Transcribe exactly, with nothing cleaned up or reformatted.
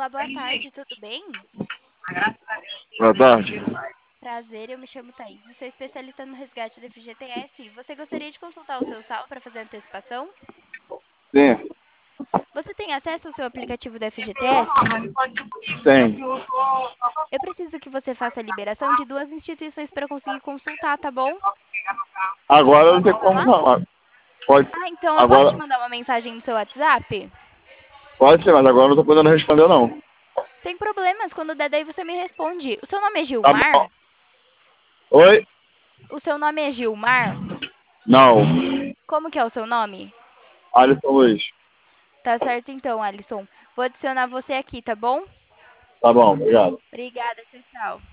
Olá, boa tarde, tudo bem? Boa tarde. Prazer, eu me chamo Thaís e sou especialista no resgate do F G T S. Você gostaria de consultar o seu S A L para fazer antecipação? Sim, Você tem acesso ao seu aplicativo do F G T S? tem. Eu preciso que você faça a liberação de duas instituições para conseguir consultar, tá bom? Agora não tem Posso como falar? falar. Pode. Ah, então eu posso te Agora. mandar uma mensagem no seu WhatsApp? Pode ser, mas agora não tô podendo responder, não. Sem problemas, quando der daí você me responde. O seu nome é Tá bom. Gilmar? Oi? O seu nome é Gilmar? Não. Como que é o seu nome? Alisson Luiz. Tá certo então, Alisson. Vou adicionar você aqui, tá bom? Tá bom, obrigado. Obrigada, tchau, tchau.